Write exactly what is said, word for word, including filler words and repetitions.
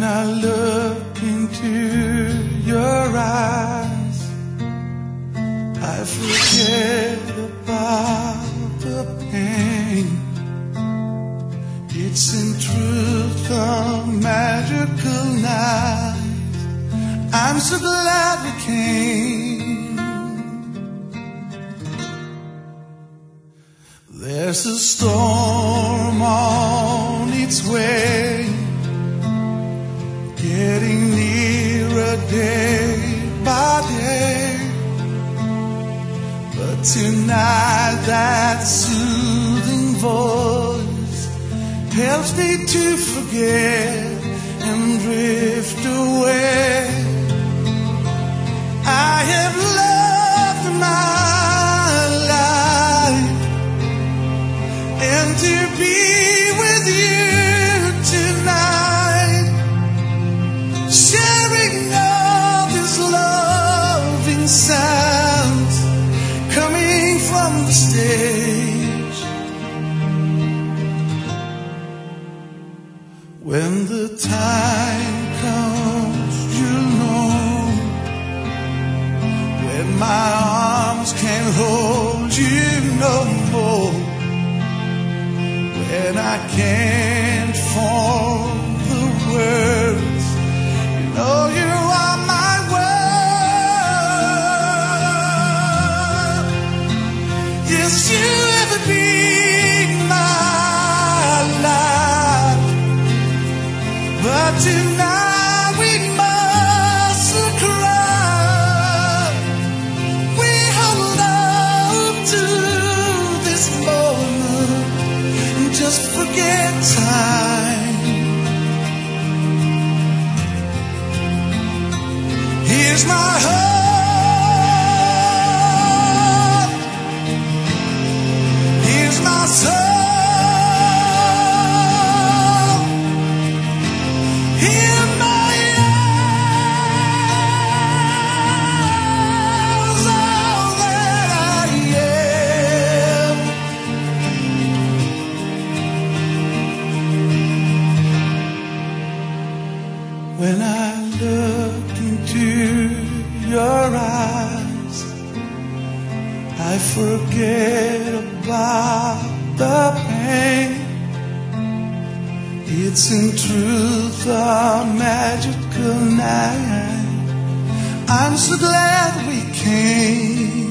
I look into your eyes, I forget about the pain. It's in truth a magical night. I'm so glad we came. There's a storm on its way, getting nearer day by day. But tonight that soothing voice helps me to forget and drift away. I have loved my life, and to be with you tonight, sharing all these loving sounds coming from the stage. When the time comes, you'll know, when my arms can't hold you no more, when I can't form the words, you know you are my world. Yes, you ever be my life, but tonight we mustn't cry. We hold on to this moment and just forget time. Here's my heart, here's my soul. When I look into your eyes, I forget about the pain. It's in truth a magical night. I'm so glad we came.